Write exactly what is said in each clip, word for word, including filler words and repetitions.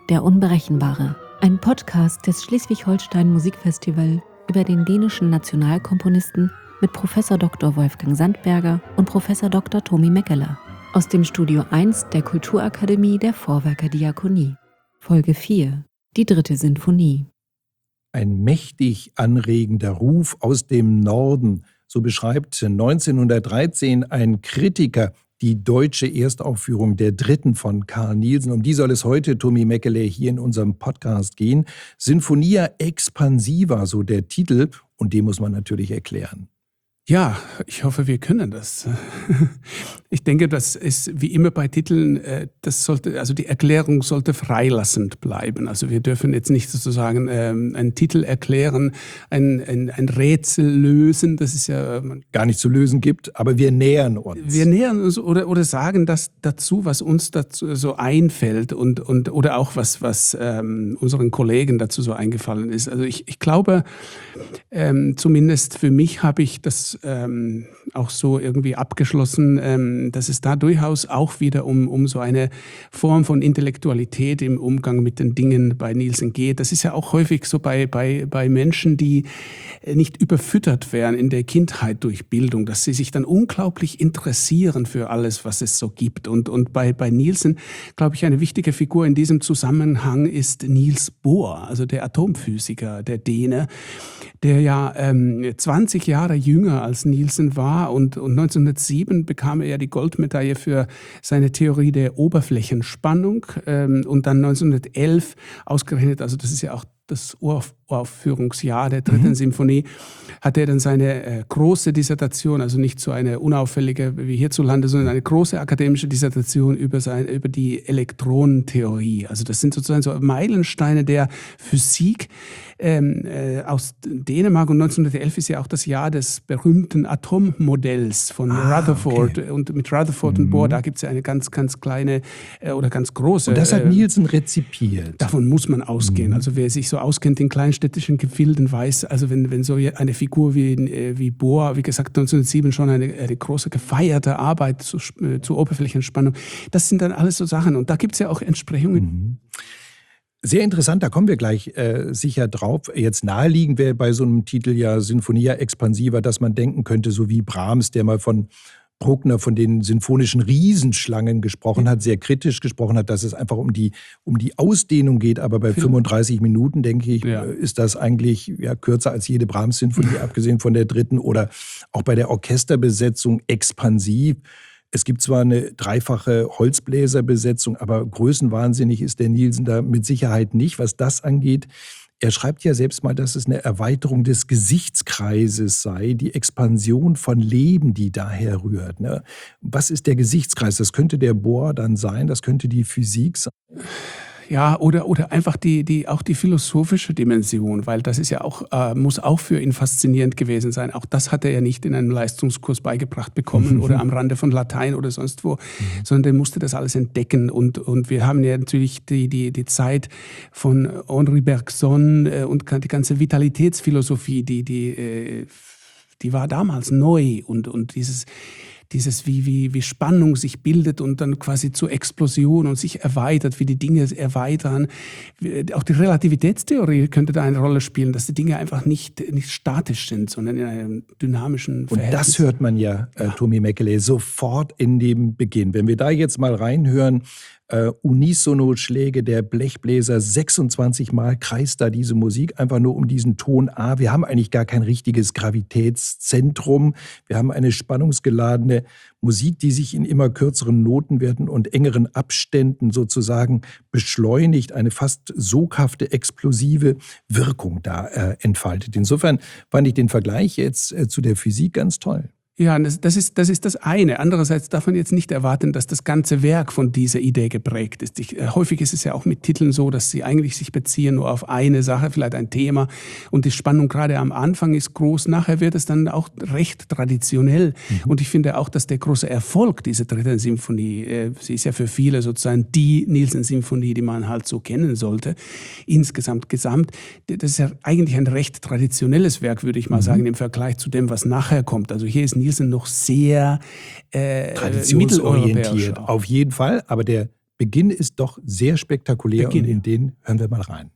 Der Unberechenbare, ein Podcast des Schleswig-Holstein Musikfestival über den dänischen Nationalkomponisten mit Professor Doktor Wolfgang Sandberger und Professor Doktor Tomi Mäkelä aus dem Studio eins der Kulturakademie der Vorwerker Diakonie. Folge vier, die dritte Sinfonie. Ein mächtig anregender Ruf aus dem Norden, so beschreibt neunzehnhundertdreizehn ein Kritiker die deutsche Erstaufführung der dritten von Carl Nielsen. Um die soll es heute, Tomi Mäkelä, hier in unserem Podcast gehen. Sinfonia Expansiva, so der Titel, und den muss man natürlich erklären. Ja, ich hoffe, wir können das. Ich denke, das ist wie immer bei Titeln, das sollte, also die Erklärung sollte freilassend bleiben. Also wir dürfen jetzt nicht sozusagen ähm, einen Titel erklären, ein, ein, ein Rätsel lösen, das ist ja gar nicht zu lösen gibt, aber wir nähern uns. Wir nähern uns oder, oder sagen das dazu, was uns dazu so einfällt und, und oder auch was, was ähm, unseren Kollegen dazu so eingefallen ist. Also ich, ich glaube, ähm, zumindest für mich habe ich das Ähm, auch so irgendwie abgeschlossen, ähm, dass es da durchaus auch wieder um, um so eine Form von Intellektualität im Umgang mit den Dingen bei Nielsen geht. Das ist ja auch häufig so bei, bei, bei Menschen, die nicht überfüttert werden in der Kindheit durch Bildung, dass sie sich dann unglaublich interessieren für alles, was es so gibt. Und, und bei, bei Nielsen, glaube ich, eine wichtige Figur in diesem Zusammenhang ist Niels Bohr, also der Atomphysiker, der Däne, der ja ähm, zwanzig Jahre jünger als Nielsen war und, und neunzehnhundertsieben bekam er ja die Goldmedaille für seine Theorie der Oberflächenspannung ähm, und dann neunzehnhundertelf ausgerechnet, also das ist ja auch das Uraufführungsjahr der dritten mhm. Sinfonie, hat er dann seine äh, große Dissertation, also nicht so eine unauffällige wie hierzulande, sondern eine große akademische Dissertation über, sein, über die Elektronentheorie. Also das sind sozusagen so Meilensteine der Physik ähm, äh, aus Dänemark. Und neunzehnhundertelf ist ja auch das Jahr des berühmten Atommodells von ah, Rutherford. Okay. Und mit Rutherford mhm. und Bohr, da gibt es ja eine ganz, ganz kleine äh, oder ganz große. Und das hat Nielsen rezipiert. Davon muss man ausgehen. Mhm. Also wer sich so auskennt in kleinstädtischen Gefilden, weiß, also wenn, wenn so eine Figur wie, wie Bohr, wie gesagt neunzehnhundertsieben schon eine, eine große gefeierte Arbeit zu, zur Oberflächenspannung, das sind dann alles so Sachen und da gibt es ja auch Entsprechungen. Mhm. Sehr interessant, da kommen wir gleich äh, sicher drauf. Jetzt naheliegend wäre bei so einem Titel ja Sinfonia Expansiva, dass man denken könnte, so wie Brahms, der mal von Bruckner von den sinfonischen Riesenschlangen gesprochen hat, sehr kritisch gesprochen hat, dass es einfach um die, um die Ausdehnung geht. Aber bei fünfunddreißig Minuten, denke ich, ja. ist das eigentlich ja, kürzer als jede Brahms-Sinfonie, abgesehen von der dritten. Oder auch bei der Orchesterbesetzung expansiv. Es gibt zwar eine dreifache Holzbläserbesetzung, aber größenwahnsinnig ist der Nielsen da mit Sicherheit nicht, was das angeht. Er schreibt ja selbst mal, dass es eine Erweiterung des Gesichtskreises sei, die Expansion von Leben, die daher rührt. Ne? Was ist der Gesichtskreis? Das könnte der Bohr dann sein, das könnte die Physik sein. Ja, oder, oder einfach die, die, auch die philosophische Dimension, weil das ist ja auch, äh, muss auch für ihn faszinierend gewesen sein. Auch das hat er ja nicht in einem Leistungskurs beigebracht bekommen oder am Rande von Latein oder sonst wo, mhm. sondern er musste das alles entdecken. Und, und wir haben ja natürlich die, die, die Zeit von Henri Bergson äh, und die ganze Vitalitätsphilosophie, die, die, äh, die war damals neu und, und dieses, Dieses, wie, wie, wie Spannung sich bildet und dann quasi zur Explosion und sich erweitert, wie die Dinge erweitern. Auch die Relativitätstheorie könnte da eine Rolle spielen, dass die Dinge einfach nicht, nicht statisch sind, sondern in einem dynamischen Verhältnis. Und das hört man ja, äh, ja. Tomi Mäkelä, sofort in dem Beginn. Wenn wir da jetzt mal reinhören, Uh, Unisono-Schläge der Blechbläser, sechsundzwanzig Mal kreist da diese Musik, einfach nur um diesen Ton A. Wir haben eigentlich gar kein richtiges Gravitätszentrum. Wir haben eine spannungsgeladene Musik, die sich in immer kürzeren Notenwerten und engeren Abständen sozusagen beschleunigt, eine fast soghafte, explosive Wirkung da äh, entfaltet. Insofern fand ich den Vergleich jetzt äh, zu der Physik ganz toll. Ja, das, das, ist, das ist das eine. Andererseits darf man jetzt nicht erwarten, dass das ganze Werk von dieser Idee geprägt ist. Ich, äh, häufig ist es ja auch mit Titeln so, dass sie eigentlich sich beziehen nur auf eine Sache, vielleicht ein Thema. Und die Spannung gerade am Anfang ist groß. Nachher wird es dann auch recht traditionell. Mhm. Und ich finde auch, dass der große Erfolg dieser dritten Sinfonie, äh, sie ist ja für viele sozusagen die Nielsen-Sinfonie, die man halt so kennen sollte, insgesamt gesamt. Das ist ja eigentlich ein recht traditionelles Werk, würde ich mal mhm. sagen, im Vergleich zu dem, was nachher kommt. Also hier ist Nielsen noch sehr äh, traditionsorientiert, auf jeden Fall. Aber der Beginn ist doch sehr spektakulär Beginn, und in ja. den hören wir mal rein.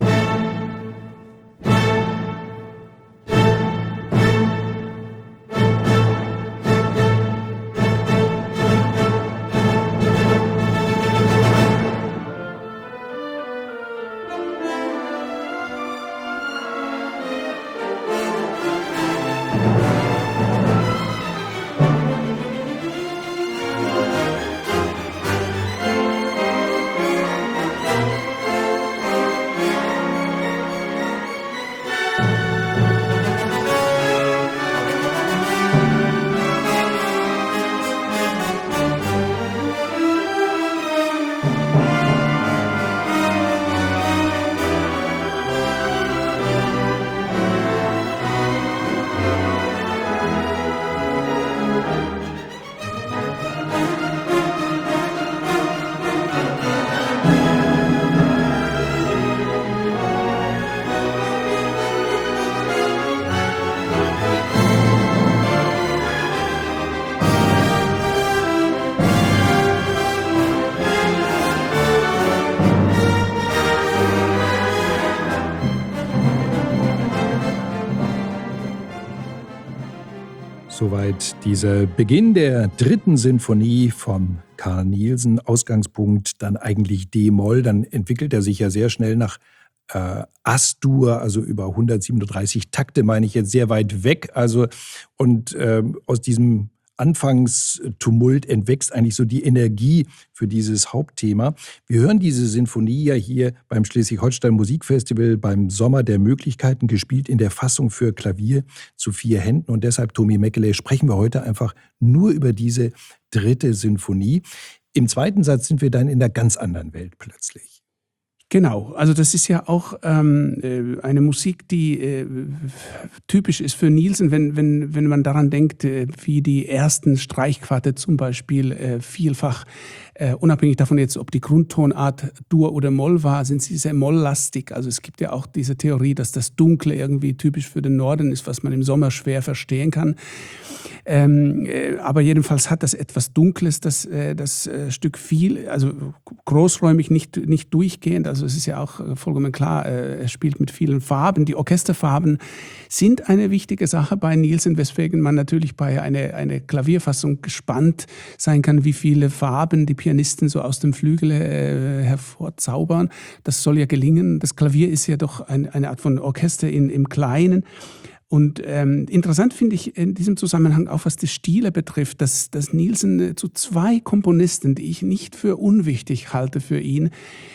Soweit dieser Beginn der dritten Sinfonie von Carl Nielsen. Ausgangspunkt dann eigentlich D-Moll. Dann entwickelt er sich ja sehr schnell nach äh, As-Dur, also über hundertsiebenunddreißig Takte, meine ich jetzt, sehr weit weg. Also und äh, aus diesem Anfangstumult entwächst eigentlich so die Energie für dieses Hauptthema. Wir hören diese Sinfonie ja hier beim Schleswig-Holstein Musikfestival beim Sommer der Möglichkeiten, gespielt in der Fassung für Klavier zu vier Händen. Und deshalb, Tomi Mäkelä, sprechen wir heute einfach nur über diese dritte Sinfonie. Im zweiten Satz sind wir dann in einer ganz anderen Welt plötzlich. Genau, also das ist ja auch ähm, eine Musik, die äh, typisch ist für Nielsen, wenn, wenn, wenn man daran denkt, äh, wie die ersten Streichquarte zum Beispiel äh, vielfach, äh, unabhängig davon jetzt, ob die Grundtonart Dur oder Moll war, sind sie sehr molllastig. Also es gibt ja auch diese Theorie, dass das Dunkle irgendwie typisch für den Norden ist, was man im Sommer schwer verstehen kann. Ähm, äh, aber jedenfalls hat das etwas Dunkles, das, äh, das äh, Stück viel, also großräumig, nicht, nicht durchgehend. Also es ist ja auch äh, vollkommen klar, äh, er spielt mit vielen Farben. Die Orchesterfarben sind eine wichtige Sache bei Nielsen, weswegen man natürlich bei einer eine Klavierfassung gespannt sein kann, wie viele Farben die Pianisten so aus dem Flügel äh, hervorzaubern. Das soll ja gelingen. Das Klavier ist ja doch ein, eine Art von Orchester in, im Kleinen. Und ähm, interessant finde ich in diesem Zusammenhang auch, was die Stile betrifft, dass, dass Nielsen äh, zu zwei Komponisten, die ich nicht für unwichtig halte für ihn,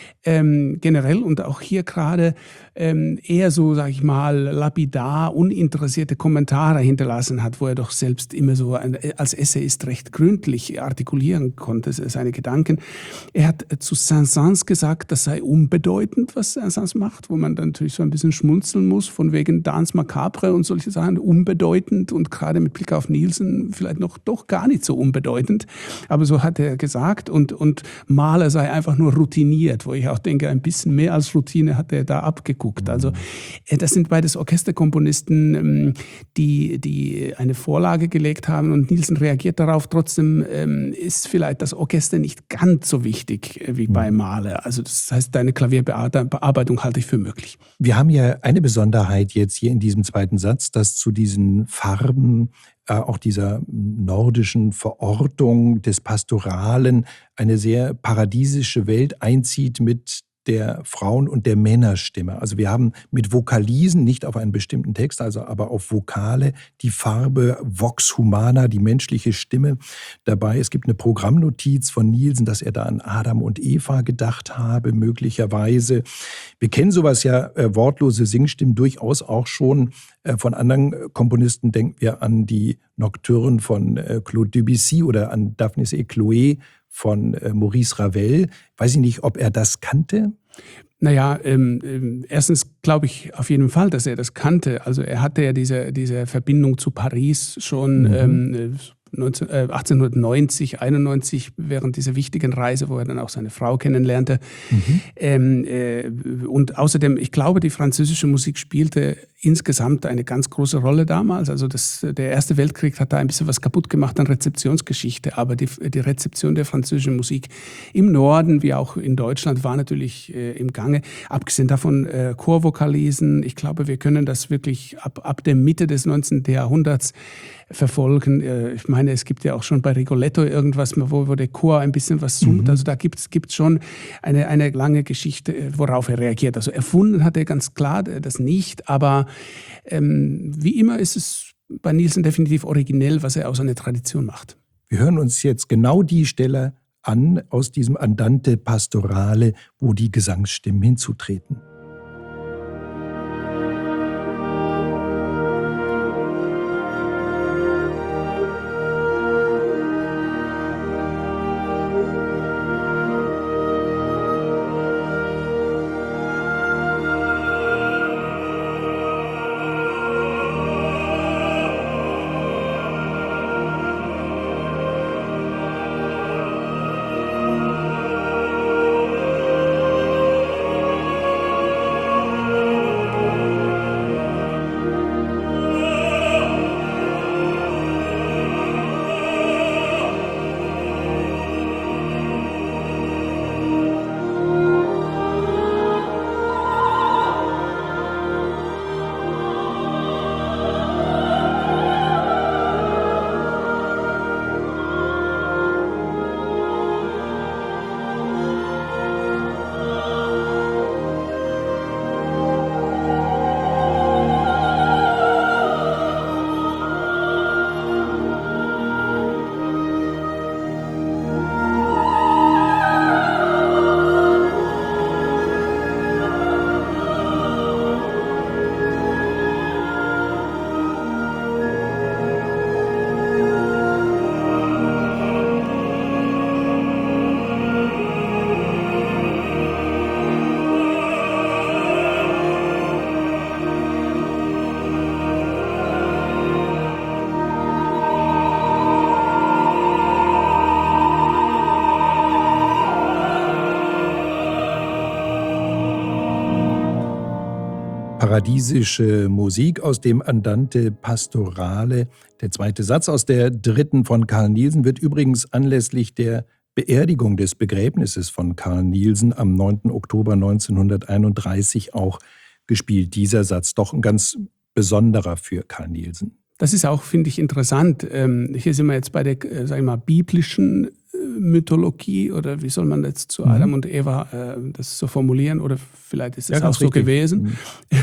ähm, generell und auch hier gerade ähm, eher so, sag ich mal, lapidar, uninteressierte Kommentare hinterlassen hat, wo er doch selbst immer so ein, als Essayist recht gründlich artikulieren konnte, seine Gedanken. Er hat zu Saint-Saëns gesagt, das sei unbedeutend, was Saint-Saëns macht, wo man dann natürlich so ein bisschen schmunzeln muss, von wegen Danse Macabre und solche Sachen, unbedeutend und gerade mit Blick auf Nielsen vielleicht noch doch gar nicht so unbedeutend. Aber so hat er gesagt und, und Mahler sei einfach nur routiniert, wo ich auch denke, ein bisschen mehr als Routine hat er da abgeguckt. Also das sind beides Orchesterkomponisten, die, die eine Vorlage gelegt haben und Nielsen reagiert darauf. Trotzdem ist vielleicht das Orchester nicht ganz so wichtig wie bei Mahler. Also das heißt, deine Klavierbearbeitung halte ich für möglich. Wir haben ja eine Besonderheit jetzt hier in diesem zweiten Satz, dass zu diesen Farben äh, auch dieser nordischen Verortung des Pastoralen eine sehr paradiesische Welt einzieht mit der Frauen- und der Männerstimme. Also wir haben mit Vokalisen, nicht auf einen bestimmten Text, also aber auf Vokale, die Farbe Vox Humana, die menschliche Stimme dabei. Es gibt eine Programmnotiz von Nielsen, dass er da an Adam und Eva gedacht habe, möglicherweise. Wir kennen sowas ja, äh, wortlose Singstimmen, durchaus auch schon äh, von anderen Komponisten. Denken wir an die Nocturnen von äh, Claude Debussy oder an Daphnis et Chloé von äh, Maurice Ravel. Weiß ich nicht, ob er das kannte? Naja, ähm, ähm, erstens glaube ich auf jeden Fall, dass er das kannte. Also er hatte ja diese, diese Verbindung zu Paris schon, mhm. ähm, achtzehnhundertneunzig, einundneunzig, während dieser wichtigen Reise, wo er dann auch seine Frau kennenlernte. Mhm. Ähm, äh, und außerdem, ich glaube, die französische Musik spielte insgesamt eine ganz große Rolle damals. Also das, der Erste Weltkrieg hat da ein bisschen was kaputt gemacht an Rezeptionsgeschichte, aber die, die Rezeption der französischen Musik im Norden, wie auch in Deutschland, war natürlich äh, im Gange. Abgesehen davon äh, Chorvokalisen. Ich glaube, wir können das wirklich ab, ab der Mitte des neunzehnten. Jahrhunderts verfolgen. Ich meine, es gibt ja auch schon bei Rigoletto irgendwas, wo, wo der Chor ein bisschen was summt. Mhm. Also da gibt es schon eine, eine lange Geschichte, worauf er reagiert. Also erfunden hat er ganz klar das nicht, aber ähm, wie immer ist es bei Nielsen definitiv originell, was er aus einer Tradition macht. Wir hören uns jetzt genau die Stelle an aus diesem Andante Pastorale, wo die Gesangsstimmen hinzutreten. Paradiesische Musik aus dem Andante Pastorale. Der zweite Satz aus der dritten von Carl Nielsen wird übrigens anlässlich der Beerdigung des Begräbnisses von Carl Nielsen am neunten Oktober neunzehnhunderteinunddreißig auch gespielt. Dieser Satz doch ein ganz besonderer für Carl Nielsen. Das ist auch, finde ich, interessant. Hier sind wir jetzt bei der, sag ich mal, biblischen Mythologie, oder wie soll man jetzt zu Adam mhm. und Eva äh, das so formulieren, oder vielleicht ist es ja, auch so richtig. gewesen. Mhm.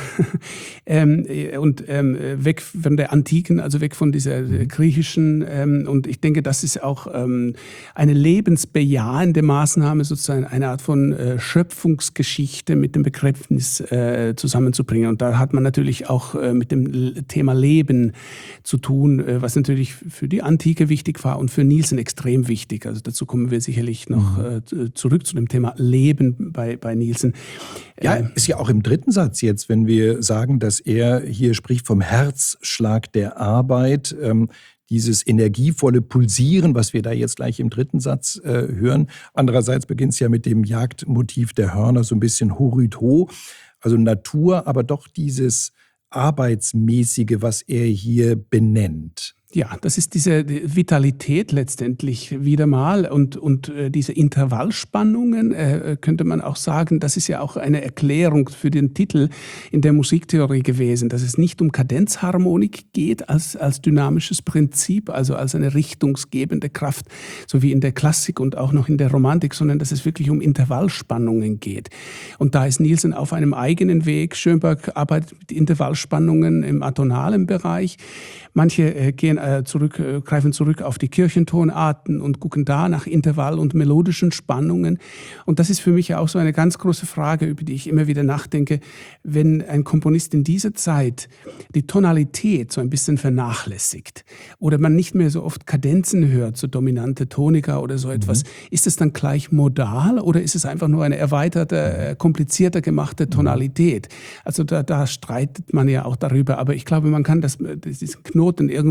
ähm, und ähm, weg von der Antiken, also weg von dieser mhm. griechischen, ähm, und ich denke, das ist auch ähm, eine lebensbejahende Maßnahme, sozusagen eine Art von äh, Schöpfungsgeschichte mit dem Begräbnis äh, zusammenzubringen. Und da hat man natürlich auch äh, mit dem Thema Leben zu tun, äh, was natürlich für die Antike wichtig war und für Nielsen extrem wichtig. Also dazu kommen wir sicherlich noch äh, zurück zu dem Thema Leben bei, bei Nielsen. Ja, ist ja auch im dritten Satz jetzt, wenn wir sagen, dass er hier spricht vom Herzschlag der Arbeit, ähm, dieses energievolle Pulsieren, was wir da jetzt gleich im dritten Satz äh, hören. Andererseits beginnt es ja mit dem Jagdmotiv der Hörner, so ein bisschen Horüd ho, also Natur, aber doch dieses Arbeitsmäßige, was er hier benennt. Ja, das ist diese Vitalität letztendlich wieder mal und, und äh, diese Intervallspannungen, äh, könnte man auch sagen, das ist ja auch eine Erklärung für den Titel in der Musiktheorie gewesen, dass es nicht um Kadenzharmonik geht als, als dynamisches Prinzip, also als eine richtungsgebende Kraft, so wie in der Klassik und auch noch in der Romantik, sondern dass es wirklich um Intervallspannungen geht. Und da ist Nielsen auf einem eigenen Weg. Schönberg arbeitet mit Intervallspannungen im atonalen Bereich. Manche äh, gehen Zurück, greifen zurück auf die Kirchentonarten und gucken da nach Intervall- und melodischen Spannungen. Und das ist für mich ja auch so eine ganz große Frage, über die ich immer wieder nachdenke, wenn ein Komponist in dieser Zeit die Tonalität so ein bisschen vernachlässigt oder man nicht mehr so oft Kadenzen hört, so dominante Tonika oder so etwas, mhm. ist es dann gleich modal oder ist es einfach nur eine erweiterte, komplizierter gemachte Tonalität? Also da, da streitet man ja auch darüber, aber ich glaube, man kann das, diesen Knoten irgendwo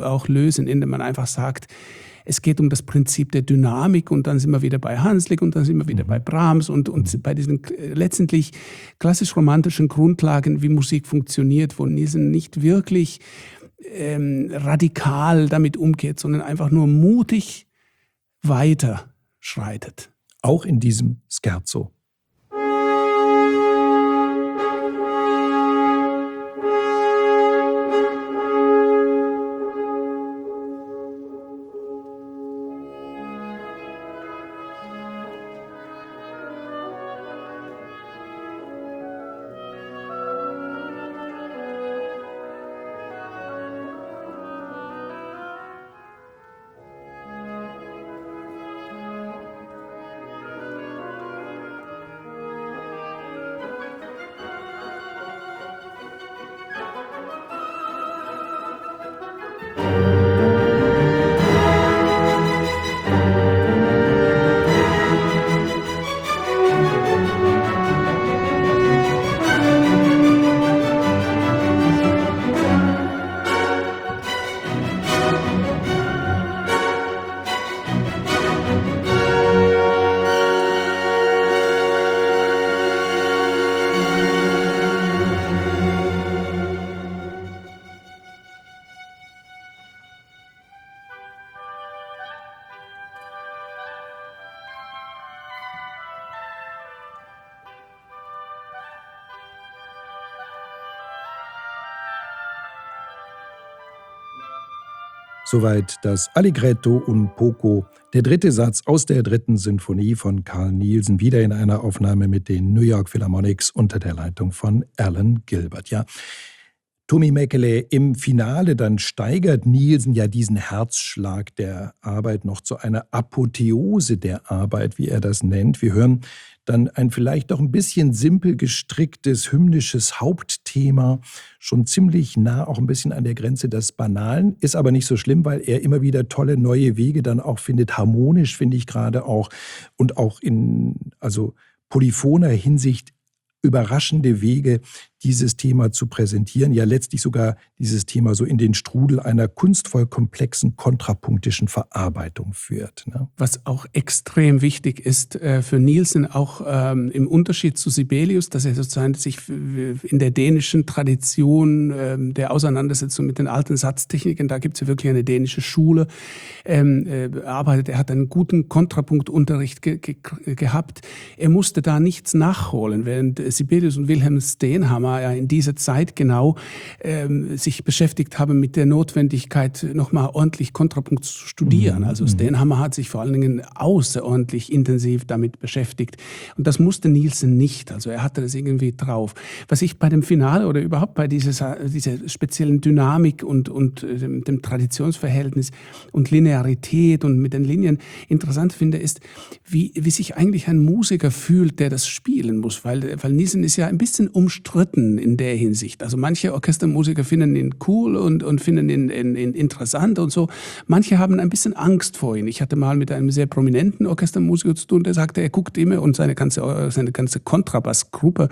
auch lösen, indem man einfach sagt, es geht um das Prinzip der Dynamik und dann sind wir wieder bei Hanslick und dann sind wir wieder mhm. bei Brahms und, und mhm. bei diesen letztendlich klassisch-romantischen Grundlagen, wie Musik funktioniert, wo Nielsen nicht wirklich ähm, radikal damit umgeht, sondern einfach nur mutig weiter schreitet. Auch in diesem Scherzo. Soweit das Allegretto un poco, der dritte Satz aus der dritten Sinfonie von Carl Nielsen, wieder in einer Aufnahme mit den New York Philharmonics unter der Leitung von Alan Gilbert. Ja, Tomi Mäkelä, im Finale dann steigert Nielsen ja diesen Herzschlag der Arbeit noch zu einer Apotheose der Arbeit, wie er das nennt. Wir hören dann ein vielleicht doch ein bisschen simpel gestricktes hymnisches Hauptthema, schon ziemlich nah auch ein bisschen an der Grenze des Banalen, ist aber nicht so schlimm, weil er immer wieder tolle neue Wege dann auch findet, harmonisch finde ich gerade auch und auch in also polyphoner Hinsicht überraschende Wege, dieses Thema zu präsentieren, ja letztlich sogar dieses Thema so in den Strudel einer kunstvoll komplexen, kontrapunktischen Verarbeitung führt. Ne? Was auch extrem wichtig ist äh, für Nielsen, auch ähm, im Unterschied zu Sibelius, dass er sozusagen sich in der dänischen Tradition äh, der Auseinandersetzung mit den alten Satztechniken, da gibt es ja wirklich eine dänische Schule, ähm, äh, arbeitet. Er hat einen guten Kontrapunktunterricht ge ge gehabt. Er musste da nichts nachholen, während Sibelius und Wilhelm Stenhammar ja in dieser Zeit genau ähm, sich beschäftigt haben mit der Notwendigkeit, nochmal ordentlich Kontrapunkt zu studieren. Also Stenhammar hat sich vor allen Dingen außerordentlich intensiv damit beschäftigt. Und das musste Nielsen nicht. Also er hatte das irgendwie drauf. Was ich bei dem Finale oder überhaupt bei dieser, dieser speziellen Dynamik und, und dem, dem Traditionsverhältnis und Linearität und mit den Linien interessant finde, ist, wie, wie sich eigentlich ein Musiker fühlt, der das spielen muss. Weil, weil Nielsen ist ja ein bisschen umstritten in der Hinsicht. Also manche Orchestermusiker finden ihn cool und, und finden ihn, ihn, ihn interessant und so. Manche haben ein bisschen Angst vor ihm. Ich hatte mal mit einem sehr prominenten Orchestermusiker zu tun, der sagte, er guckt immer und seine ganze, seine ganze Kontrabassgruppe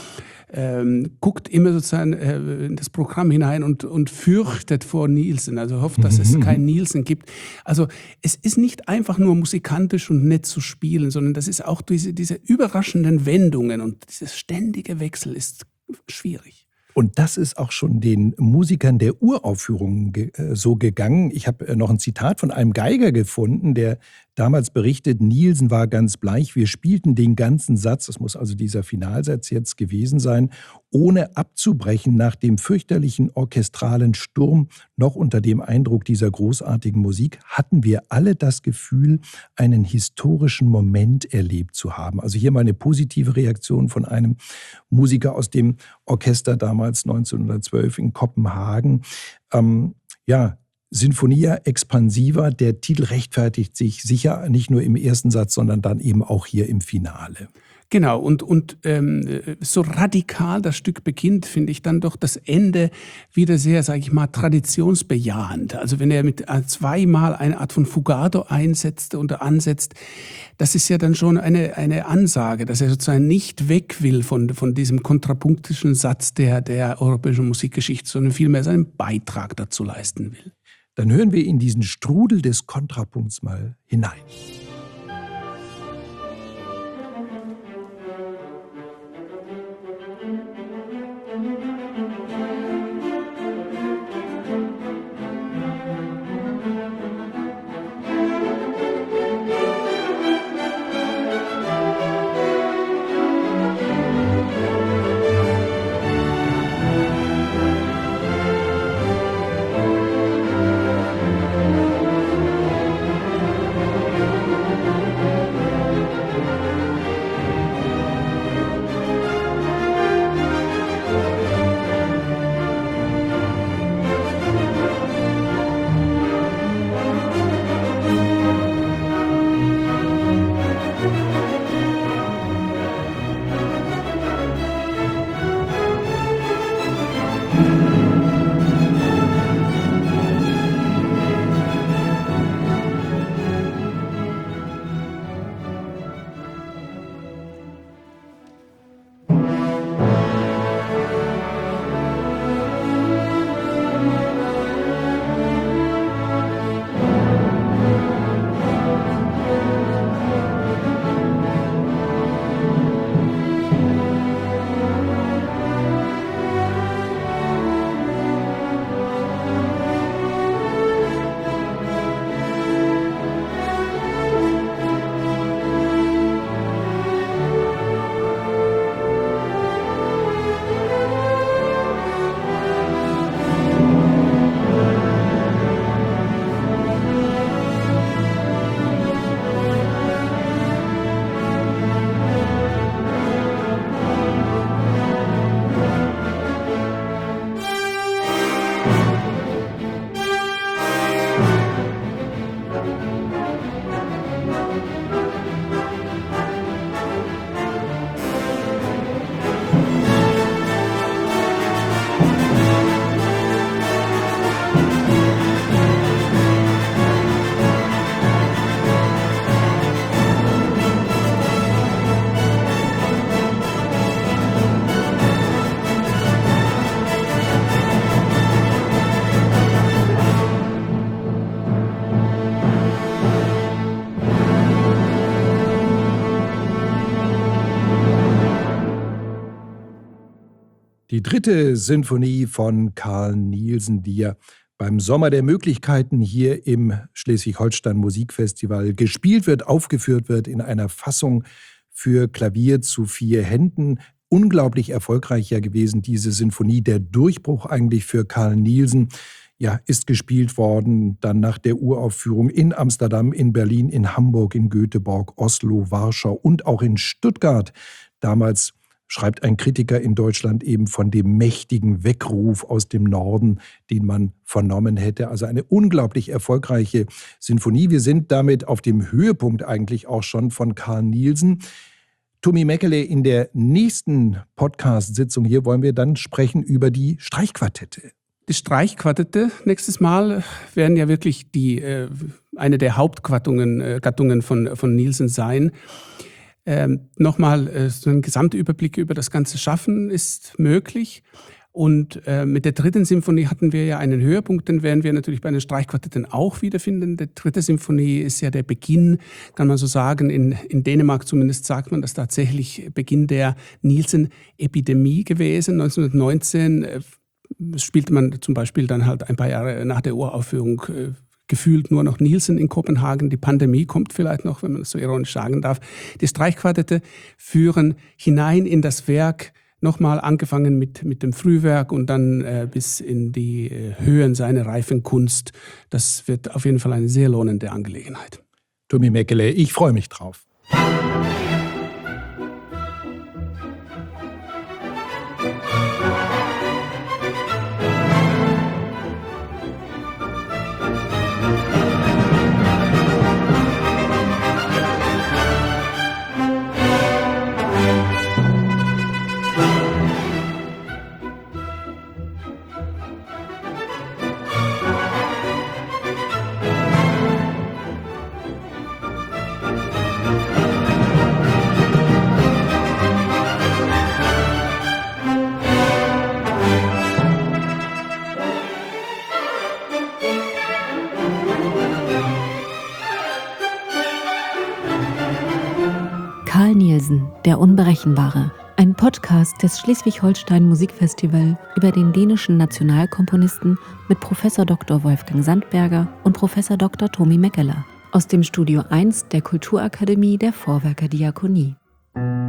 ähm, guckt immer sozusagen äh, in das Programm hinein und, und fürchtet vor Nielsen. Also hofft, dass es kein Nielsen gibt. Also es ist nicht einfach nur musikantisch und nett zu spielen, sondern das ist auch diese, diese überraschenden Wendungen und dieses ständige Wechsel ist schwierig. Und das ist auch schon den Musikern der Uraufführungen ge äh, so gegangen. Ich habe äh, noch ein Zitat von einem Geiger gefunden, der damals berichtet, Nielsen war ganz bleich, wir spielten den ganzen Satz, das muss also dieser Finalsatz jetzt gewesen sein, ohne abzubrechen nach dem fürchterlichen orchestralen Sturm, noch unter dem Eindruck dieser großartigen Musik, hatten wir alle das Gefühl, einen historischen Moment erlebt zu haben. Also hier mal eine positive Reaktion von einem Musiker aus dem Orchester damals neunzehnhundertzwölf in Kopenhagen. Ähm, ja, Sinfonia Expansiva, der Titel rechtfertigt sich sicher nicht nur im ersten Satz, sondern dann eben auch hier im Finale. Genau, und, und ähm, so radikal das Stück beginnt, finde ich dann doch das Ende wieder sehr, sage ich mal, traditionsbejahend. Also wenn er mit äh, zweimal eine Art von Fugato einsetzt oder ansetzt, das ist ja dann schon eine, eine Ansage, dass er sozusagen nicht weg will von, von diesem kontrapunktischen Satz der, der europäischen Musikgeschichte, sondern vielmehr seinen Beitrag dazu leisten will. Dann hören wir in diesen Strudel des Kontrapunkts mal hinein. Die dritte Sinfonie von Carl Nielsen, die ja beim Sommer der Möglichkeiten hier im Schleswig-Holstein Musikfestival gespielt wird, aufgeführt wird in einer Fassung für Klavier zu vier Händen. Unglaublich erfolgreich ja gewesen, diese Sinfonie, der Durchbruch eigentlich für Carl Nielsen. Ja, ist gespielt worden, dann nach der Uraufführung in Amsterdam, in Berlin, in Hamburg, in Göteborg, Oslo, Warschau und auch in Stuttgart. Damals schreibt ein Kritiker in Deutschland eben von dem mächtigen Weckruf aus dem Norden, den man vernommen hätte. Also eine unglaublich erfolgreiche Sinfonie. Wir sind damit auf dem Höhepunkt eigentlich auch schon von Carl Nielsen. Tommy Mäkelä, in der nächsten Podcast-Sitzung hier wollen wir dann sprechen über die Streichquartette. Die Streichquartette nächstes Mal werden ja wirklich die, äh, eine der Hauptgattungen äh, Gattungen von, von Nielsen sein. Ähm, Nochmal, äh, so ein Gesamtüberblick über das ganze Schaffen ist möglich. Und äh, mit der dritten Symphonie hatten wir ja einen Höhepunkt, den werden wir natürlich bei den Streichquartetten auch wiederfinden. Die dritte Symphonie ist ja der Beginn, kann man so sagen. In, in Dänemark zumindest sagt man, das tatsächlich Beginn der Nielsen-Epidemie gewesen. neunzehnhundertneunzehn äh, spielte man zum Beispiel dann halt ein paar Jahre nach der Uraufführung äh, gefühlt nur noch Nielsen in Kopenhagen. Die Pandemie kommt vielleicht noch, wenn man das so ironisch sagen darf. Die Streichquartette führen hinein in das Werk, nochmal angefangen mit, mit dem Frühwerk und dann äh, bis in die äh, Höhen seiner reifen Kunst. Das wird auf jeden Fall eine sehr lohnende Angelegenheit. Tommy Mäkelä, ich freue mich drauf. Danielsen, der Unberechenbare. Ein Podcast des Schleswig-Holstein Musikfestival über den dänischen Nationalkomponisten mit Professor Doktor Wolfgang Sandberger und Professor Doktor Tomi Mäkeler aus dem Studio eins der Kulturakademie der Vorwerker Diakonie.